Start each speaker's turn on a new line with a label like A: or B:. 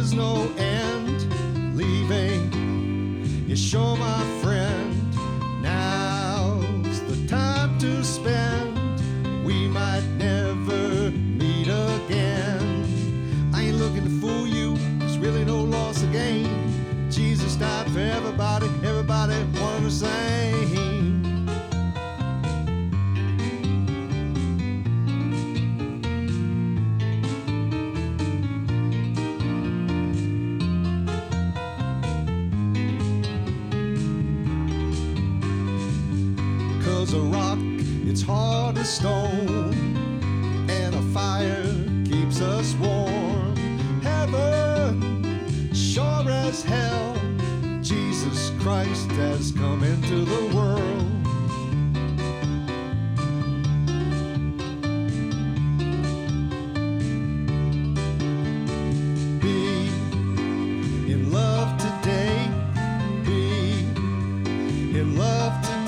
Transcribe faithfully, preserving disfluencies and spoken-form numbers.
A: there's no end. Leaving is sure, my friend. Now's the time to spend. We might never meet again. I ain't looking to fool you, there's really no loss to gain. Jesus died for everybody, everybody one the same. Cause a rock, it's hard as stone, and a fire keeps us warm. Heaven, sure as hell, Jesus Christ has come into the world. Be in love today, be in love today.